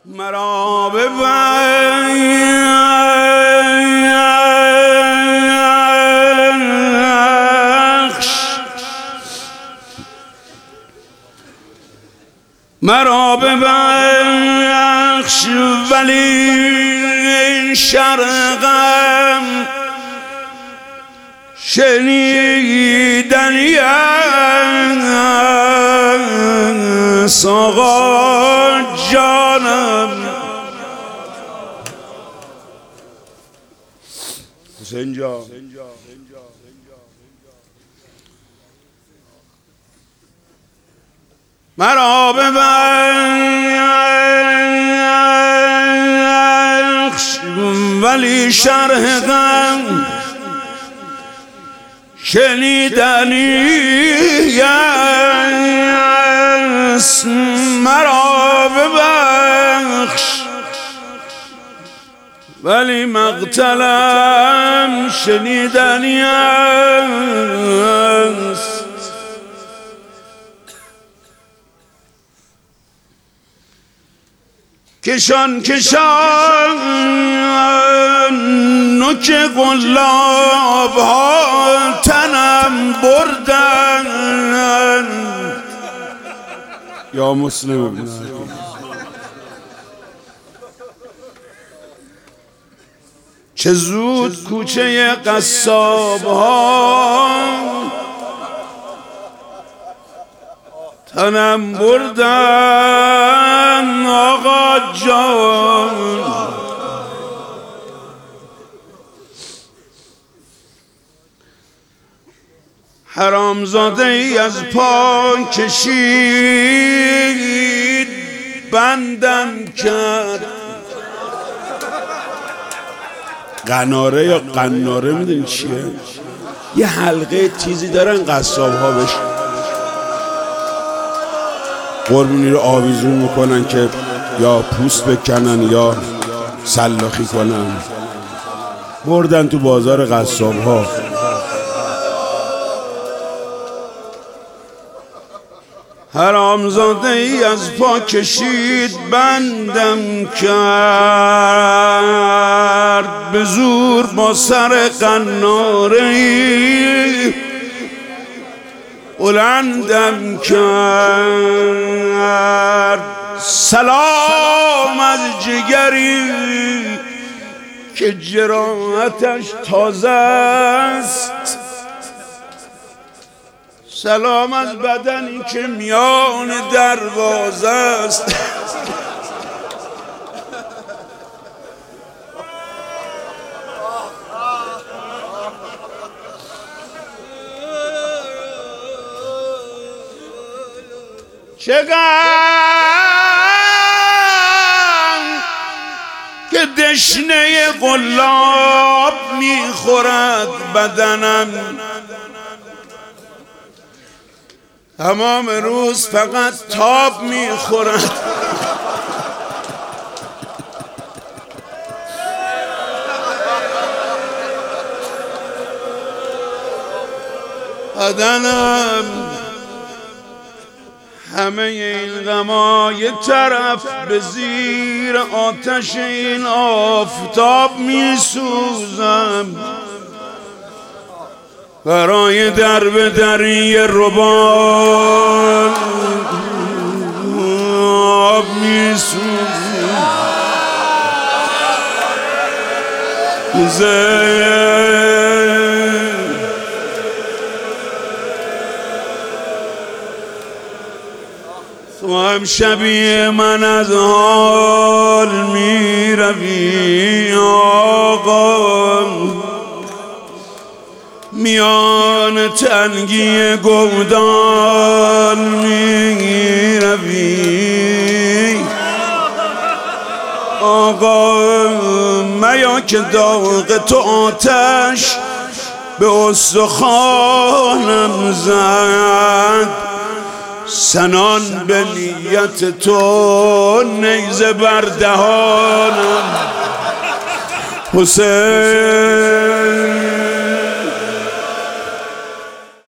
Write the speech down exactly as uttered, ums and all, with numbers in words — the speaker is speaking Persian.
مرا ببخش، مرا ببخش، ولی شرقم شنیدنی است آقا جانم. حسین جان مرا ببخش، ولی شرح غم شنیدنی است. مرا ببخش، ولی مقتلم شنیدنی است. کشان کشان نوک قلاب ها تنم بردن. یا مسلم چه زود کوچه قصاب ها تنم بردن آقا جان. حرامزاده ای از پا کشید بندم کرد. قناره یا قناره میدونی چیه؟ یه حلقه تیزی دارن قصاب ها بشه، قربونی رو آویزون میکنن که یا پوست بکنن یا سلاخی کنن. بردن تو بازار قصاب ها. حرامزاده ای از پا کشید بندم کرد، به زور با سر قناره ای بلندم کرد. سلام از جگری که جراحتش تازه است، سلام از بدنی که میان دروازه است. چقدر که دشنه قلاب میخورد بدنم، تمام روز فقط تاب میخورد. بدنم همه این غما یه طرف به زیر آتش این آفتاب میسوزم. برای در به دری ربان آب میسوزم. تو هم شبیه من از حال می روی آقا، میان تنگی گودال می روی آقا. میا که داغ تو آتش به استخوانم زد، سنان به نیت تو نیزه بر دهانم. حسین